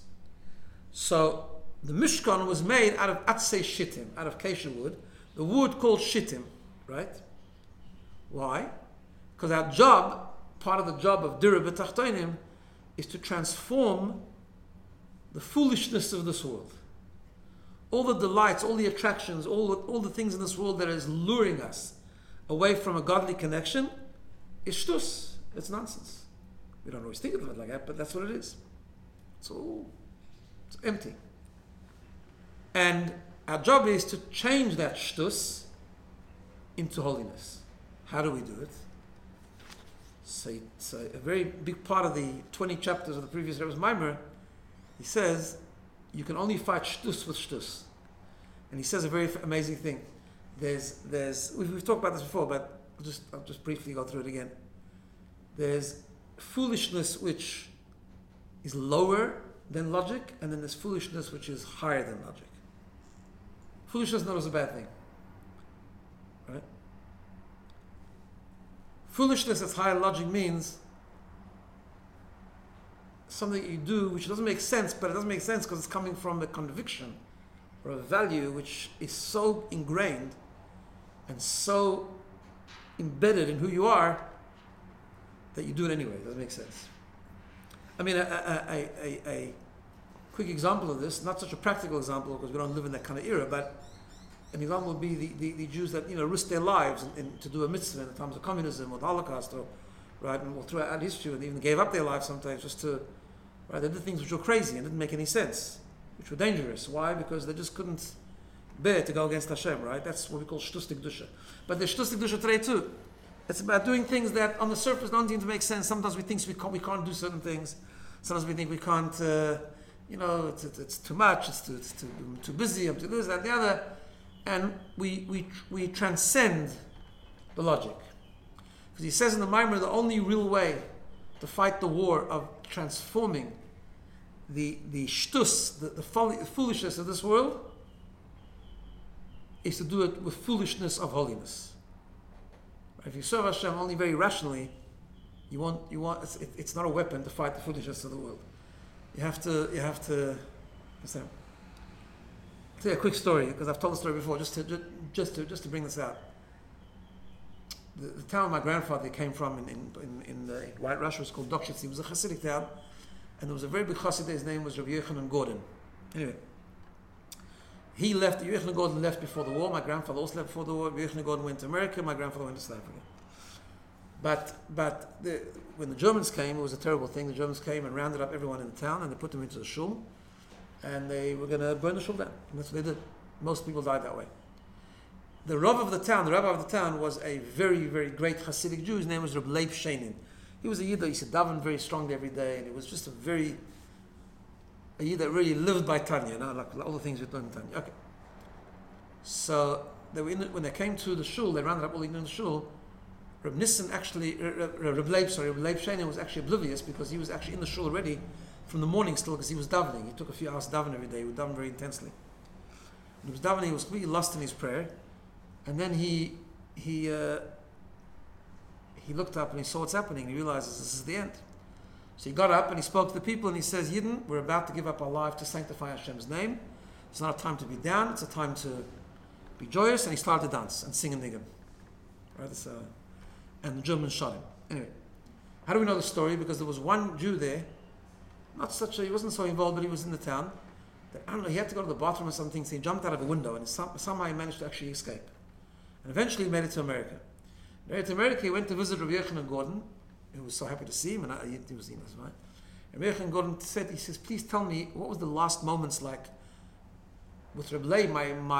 So the Mishkan was made out of atzei shittim, out of acacia wood, the wood called shittim, right? Why? Because our job, part of the job of Dira B'Tachtonim, is to transform the foolishness of this world. All the delights, all the attractions, all the things in this world that is luring us away from a godly connection is shtus. It's nonsense. We don't always think of it like that, but that's what it is. It's empty. And our job is to change that shtus into holiness. How do we do it? So a very big part of the 20 chapters of the previous Rebbe's Maimer, he says, you can only fight shtus with shtus. And he says a very amazing thing. We've talked about this before, but I'll just briefly go through it again. There's foolishness which is lower than logic, and then there's foolishness which is higher than logic. Foolishness is not always a bad thing. Right? Foolishness that's higher logic means something you do which doesn't make sense, but it doesn't make sense because it's coming from a conviction or a value which is so ingrained and so embedded in who you are that you do it anyway. It doesn't make sense. I mean, a quick example of this, not such a practical example because we don't live in that kind of era, but an example would be the Jews that risk their lives to do a mitzvah in the times of communism or the Holocaust, or right, and throughout history, and even gave up their lives sometimes just to, right, they did things which were crazy and didn't make any sense, which were dangerous. Why? Because they just couldn't bear to go against Hashem, right? That's what we call shtus kedusha. But there's shtus kedusha today too. It's about doing things that on the surface don't seem to make sense. Sometimes we think we can't do certain things. Sometimes we think we can't, it's too much, it's too busy, I'm too this, that, the other. And we transcend the logic. Because he says in the Maimer, the only real way to fight the war of transforming the shtus, the foolishness of this world, is to do it with foolishness of holiness. If you serve Hashem only very rationally, it's not a weapon to fight the foolishness of the world. You have to understand. I'll tell you a quick story, because I've told the story before, just to bring this out. The town my grandfather came from in White Russia was called Dokshitz. It was a Hasidic town, and there was a very big Chassid. His name was Rabbi Yochanan Gordon. Anyway, Rabbi Yochanan Gordon left before the war. My grandfather also left before the war. Rabbi Yochanan Gordon went to America. My grandfather went to South Africa. But when the Germans came, it was a terrible thing. The Germans came and rounded up everyone in the town, and they put them into the shul, and they were going to burn the shul down. And that's what they did. Most people died that way. The rabbi of the town was a very, very great Hasidic Jew. His name was Reb Leib Sheinin. He was a Yid that used to daven very strongly every day, and it was just a Yid that really lived by Tanya, like all the things we've done in Tanya. Okay. So when they came to the shul, they rounded up all the Yid in the shul. Reb Nissen actually, Reb Leib Sheinin was actually oblivious because he was actually in the shul already from the morning still because he was davening. He took a few hours davening every day. He would daven very intensely. He was davening, he was completely lost in his prayer, and then he looked up and he saw what's happening. He realizes this is the end. So he got up and he spoke to the people and he says, Yidden, we're about to give up our life to sanctify Hashem's name. It's not a time to be down, it's a time to be joyous. And he started to dance and sing a niggin. Right? And the Germans shot him. Anyway, how do we know the story? Because there was one Jew there, he wasn't so involved, but he was in the town. I don't know, he had to go to the bathroom or something, so he jumped out of a window and somehow he managed to actually escape. And eventually he made it to America. He went to visit Rabbi Yochanan Gordon, who was so happy to see him, and he was in us, right? Rabbi Yochanan Gordon he says, please tell me, what was the last moments like with Rabbi Lei,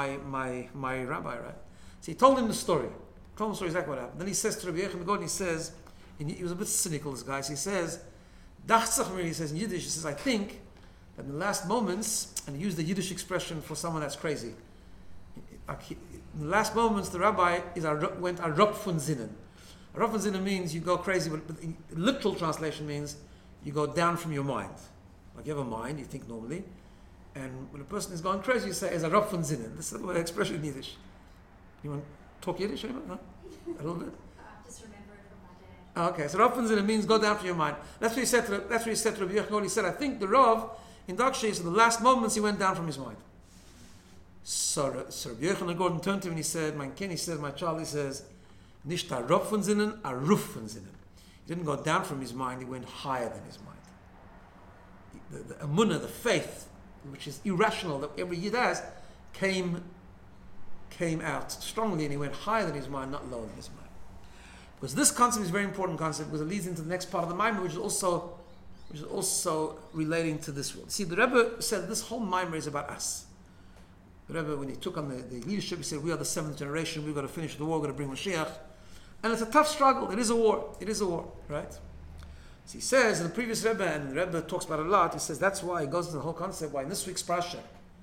my rabbi, right? So he told him the story. Exactly what happened. Then he says to Rabbi Yochanan Gordon, he was a bit cynical, this guy, so he says, he says in Yiddish, he says, I think that in the last moments, and he used the Yiddish expression for someone that's crazy, in the last moments, the rabbi went a Rop von Sinnen. A Rop von Sinnen means you go crazy, but the literal translation means you go down from your mind. Like you have a mind, you think normally, and when a person is going crazy, you say, "As a Rop von Sinnen." This is the expression in Yiddish. You want to talk Yiddish, anyone? No? A little bit.
Just remember it from my dad.
Okay, so Rop von Sinnen means go down from your mind. That's what he said to Rabbi Yochanan. He said, "I think the Rav in Dakshay, in the last moments, he went down from his mind." So Rabbi Yochanan Gordon turned to him and he said, my child, he says, Nicht a Rop von Sinnen, a Ruf von Sinnen. He didn't go down from his mind, he went higher than his mind. The emunah, the faith, which is irrational, that every Yid has, came out strongly, and he went higher than his mind, not lower than his mind. Because this concept is a very important concept, because it leads into the next part of the Maimer, which is also relating to this world. See, the Rebbe said this whole Maimer is about us. The Rebbe, when he took on the leadership, he said, we are the seventh generation, we've got to finish the war, we've got to bring Mashiach. And it's a tough struggle. It is a war, right? So he says, in the previous Rebbe, and the Rebbe talks about it a lot, he says that's why, he goes into the whole concept, why in this week's Parasha,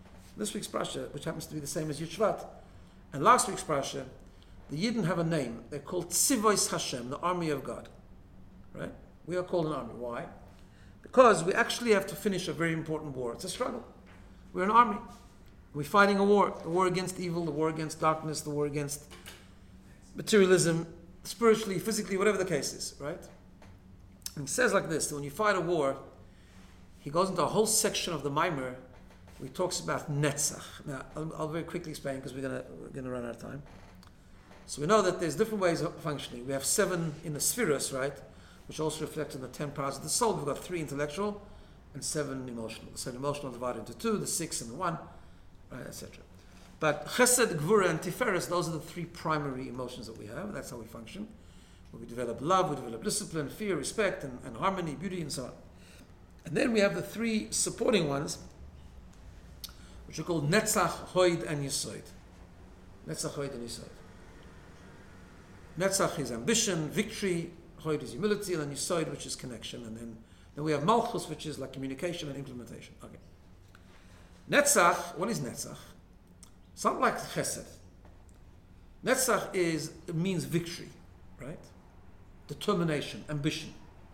which happens to be the same as Yud Shvat, and last week's Parasha, the Yidden have a name. They're called Tzivois Hashem, the army of God. Right? We are called an army. Why? Because we actually have to finish a very important war. It's a struggle. We're an army. We're fighting a war against evil, the war against darkness, the war against materialism, spiritually, physically, whatever the case is, right? And he says like this, that when you fight a war, he goes into a whole section of the Maimer where he talks about Netzach. Now, I'll very quickly explain because we're going to run out of time. So we know that there's different ways of functioning. We have 7 in the spheres, right? Which also reflect in the 10 powers of the soul. We've got 3 intellectual and 7 emotional. The 7 emotional divided into 2, the 6 and the 1. Right, etc. But Chesed, Gvura, and Tiferes, those are the 3 primary emotions that we have. That's how we function. Where we develop love, we develop discipline, fear, respect, and harmony, beauty, and so on. And then we have the 3 supporting ones, which are called Netzach, Hoid, and Yesod. Netzach, Hoid, and Yesod. Netzach is ambition, victory, Hoid is humility, and then Yesod, which is connection. And then we have Malchus, which is like communication and implementation. Okay. Netzach, what is Netzach? Something like Chesed. Netzach means victory, right? Determination, ambition.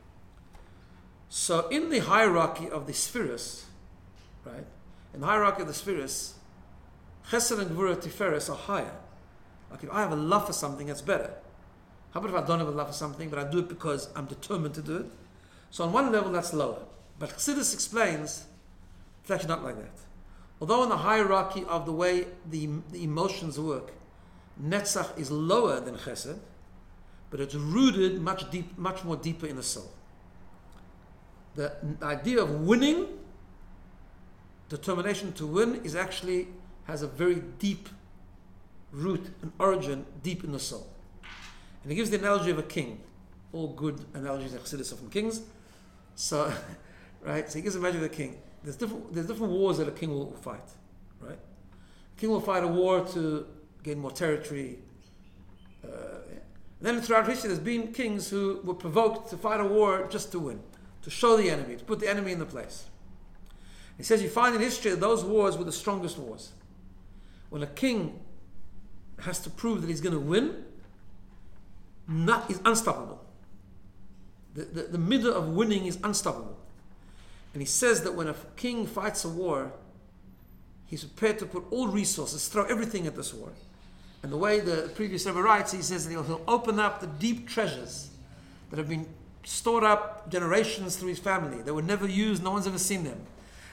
So in the hierarchy of the spheres, right? In the hierarchy of the spheres, Chesed and Gvura Tiferes are higher. Like if I have a love for something, that's better. How about if I don't have a love for something, but I do it because I'm determined to do it? So on one level, that's lower. But Chassidus explains it's actually not like that. Although in the hierarchy of the way the emotions work, Netzach is lower than Chesed, but it's rooted much more deeper in the soul. The idea of winning, determination to win, has a very deep root and origin deep in the soul. And he gives the analogy of a king. All good analogies that Chassidus are from kings. So, right? So he gives the analogy of a king. There's different wars that a king will fight, right? A king will fight a war to gain more territory. Then throughout history, there's been kings who were provoked to fight a war just to win, to show the enemy, to put the enemy in the place. He says you find in history that those wars were the strongest wars. When a king has to prove that he's going to win, he's unstoppable. The middle of winning is unstoppable. And he says that when a king fights a war, He's prepared to put all resources, throw everything at this war. And the way the previous Rebbe writes, he says that he'll open up the deep treasures that have been stored up generations through his family. They were never used, no one's ever seen them.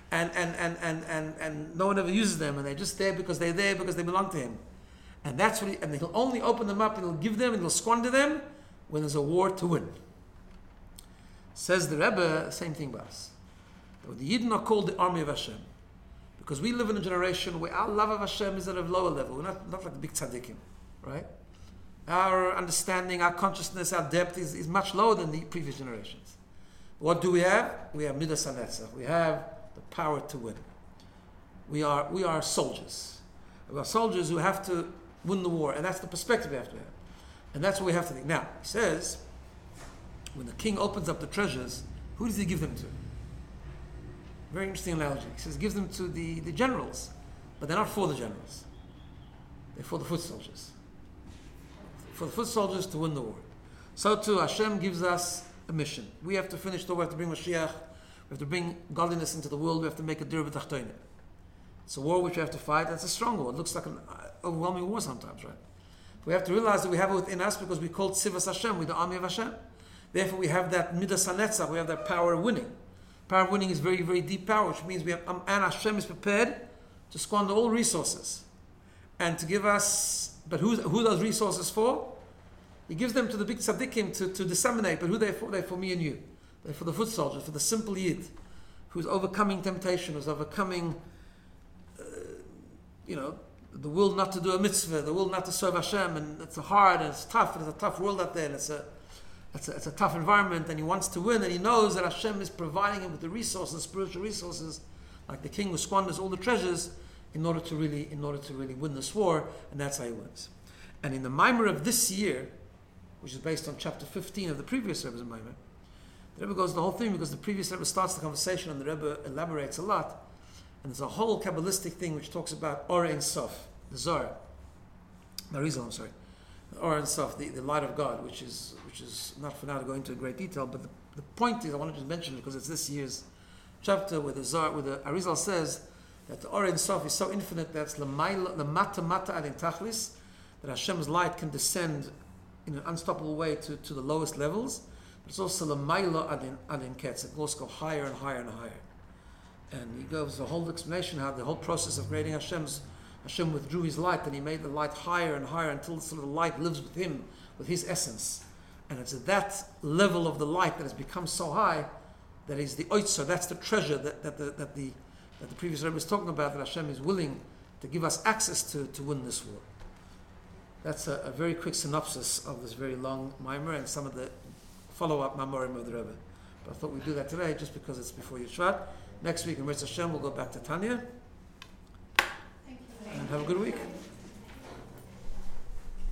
And no one ever uses them, and they're just there because they belong to him. And that's what and he'll only open them up and he'll give them and he'll squander them when there's a war to win. Says the Rebbe, same thing about us. The Yidden are called the army of Hashem. Because we live in a generation where our love of Hashem is at a lower level. We're not like the big tzaddikim, right? Our understanding, our consciousness, our depth is much lower than the previous generations. What do we have? We have Midas HaNetzach. We have the power to win. We are soldiers. We are soldiers who have to win the war, and that's the perspective we have to have. And that's what we have to think. Now, he says, when the king opens up the treasures, who does he give them to? Very interesting analogy. He says, gives them to the generals, but they're not for the generals. They're for the foot soldiers. For the foot soldiers to win the war. So too, Hashem gives us a mission. We have to finish the war, we have to bring Mashiach, we have to bring godliness into the world, we have to make a dir b'tachtoinah. It's a war which we have to fight. That's a strong war. It looks like an overwhelming war sometimes, right? We have to realize that we have it within us because we call Tzivas Hashem, we're the army of Hashem. Therefore, we have that Midas HaNetzach, we have that power of winning. Power of winning is very, very deep power, which means we have, and Hashem is prepared to squander all resources and to give us. But who those resources for? He gives them to the big tzaddikim to disseminate. But who they're for? They're for me and you. They're for the foot soldier, for the simple yid, who's overcoming temptation, who's overcoming, the will not to do a mitzvah, the will not to serve Hashem, and it's hard and it's tough. And it's a tough world out there, and it's a tough environment, and he wants to win, and he knows that Hashem is providing him with the resources, spiritual resources, like the king who squanders all the treasures in order to really win this war, and that's how he wins. And in the Maimer of this year, which is based on chapter 15 of the previous Rebbe's Maimer, the Rebbe goes the whole thing because the previous Rebbe starts the conversation and the Rebbe elaborates a lot, and there's a whole Kabbalistic thing which talks about Or Ein Sof, the Zohar, Marizal, I'm sorry. Or Ein Sof, the light of God, which is not for now to go into great detail, but the point is, I want to just mention it because it's this year's chapter where the Arizal says that the Or Ein Sof is so infinite that it's the mata adin tachlis, that Hashem's light can descend in an unstoppable way to the lowest levels, but it's also the maila adin ketz, it goes go higher and higher and higher. And he gives a whole explanation how the whole process of creating Hashem withdrew his light and he made the light higher and higher until sort of the light lives with him, with his essence. And it's at that level of the light that has become so high that is the oitzer, that's the treasure that the previous Rebbe was talking about, that Hashem is willing to give us access to win this war. That's a very quick synopsis of this very long Maimer and some of the follow-up Mamorim of the Rebbe. But I thought we'd do that today just because it's before Yishvat. Next week in Mitzvah Hashem we'll go back to Tanya.
Thank you.
And have a good week.